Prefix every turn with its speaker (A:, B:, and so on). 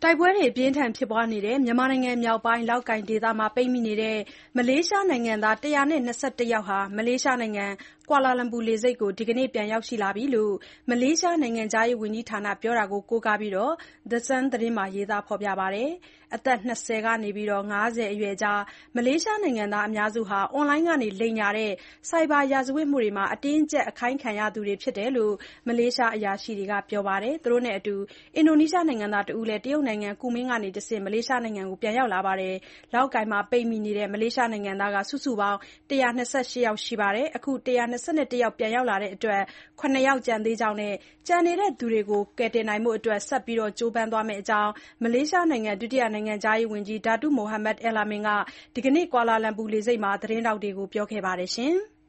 A: တိုက်ပွဲတွေအပြင်းအထန်ဖြစ်ပွားနေတဲ့မြန်မာနိုင်ငံမြောက်ပိုင်းလောက်ကိုင်ဒေသမှာပိတ်မိနေတဲ့မလေးရှားနိုင်ငံသား၁၂၁ယောက်ဟာမလေးရှားနိုင်ငံကွာလာလမ်ပူလေဆိပ်ကိုဒီနေ့ပြန်ရောက်လာပြီလို့မလေးရှားနိုင်ငံခြားရေးဝန်ကြီးဌာနပြောတာကိုကိုးကားပြီး The Sun သတင်းမှာရေးသားပါတယ်။ အသက်20ကနေ50အရွယ်ကြားမလေးရှားနိုင်ငံသားအများစုဟာအွန်လိုင်းကနေလိမ်ညာတဲ့ဆိုက်ဘာရာဇဝတ်မှုတွေမှာအတင်းအကျပ်အခိုင်းခံရသူတွေဖြစ်တယ်လို့မလေးရှားအရာရှိတွေကပြောပါတယ်။ သူတို့နဲ့အတူအင်ဒိုနီးရှားနိုင်ငံသားတဦးလည်းတရုတ်နိုင်ငံကူမင်းကနေတဆင့်မလေးရှားနိုင်ငံကိုပြန်ရောက်လာပါတယ်။ လောက်ကိုင်မှာပိတ်မိနေတဲ့မလေးရှားနိုင်ငံသားစုစုပေါင်း၁၂၈ယောက်ရှိပြီးအခု၁၂၁ယောက်ပြန်ရောက်လာတဲ့အတွက်၇ယောက်ကျန်သေးကြောင်းနဲ့ကျန်နေတဲ့သူတွေကိုကယ်တင်နိုင်ဖို့ဆက်ပြီးကြိုးပမ်းသွားမယ့်အကြောင်းမလေးရှားနိုင်ငံဒုတိယနိုင်ငံခြားရေးဝန်ကြီး Datuk Mohamed Alamin ကဒီနေ့ကွာလာလမ်ပူလေဆိပ်မှာသတင်းထောက်တွေကိုပြောခဲ့ပါတယ်။